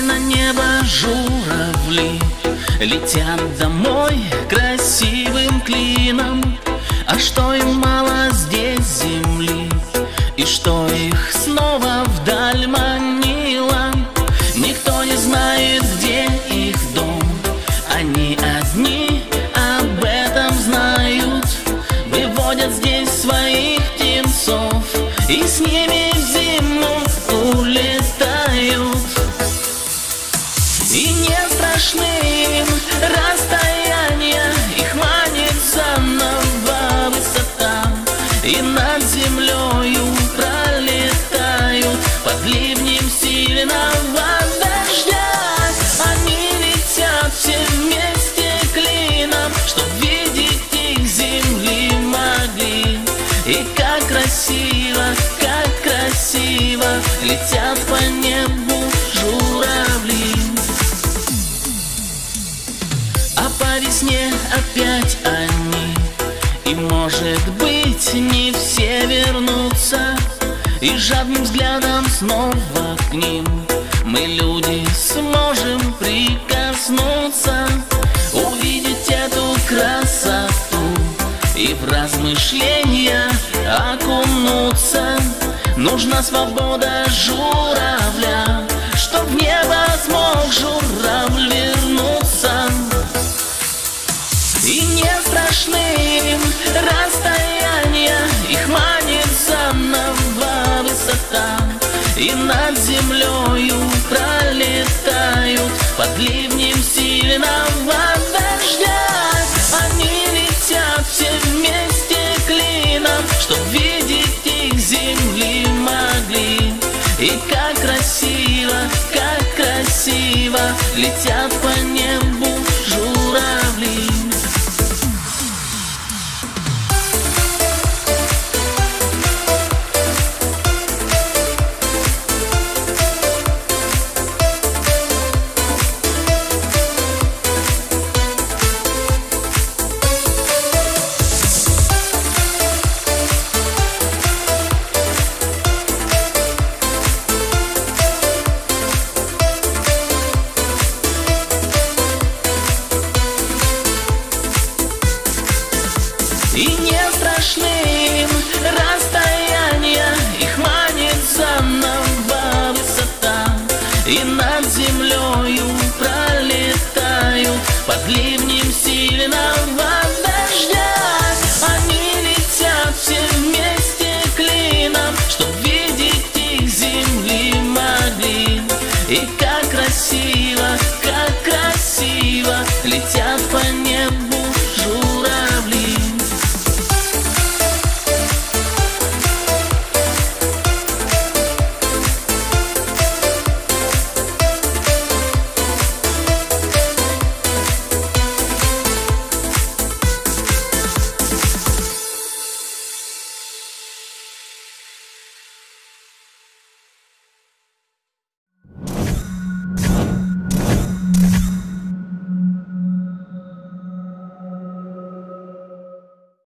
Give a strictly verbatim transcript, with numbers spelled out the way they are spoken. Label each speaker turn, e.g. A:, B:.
A: на небо журавли летят домой красивым клином. А что им мало здесь земли, и что их снова вдаль манило? Никто не знает, где их дом, они одни об этом знают. Выводят здесь своих птенцов и с ними в зиму улетают. И не страшны им расстояния, их манит заново высота. И над землею пролетают под ливнем сильного дождя. Они летят все вместе клином, чтоб видеть их земли могли. И как красиво, как красиво летят по небу журавли. А по весне опять они, и может быть не все вернутся. И жадным взглядом снова к ним мы, люди, сможем прикоснуться, увидеть эту красоту и в размышления окунуться. Нужна свобода журавля, чтоб в небо смог журавль вернуться. И не страшны им расстояния, их манит заново высота. И над землею пролетают под ливнем сильного дождя. Они летят все вместе клином, чтоб видеть их земли могли. И как красиво, как красиво летят по небу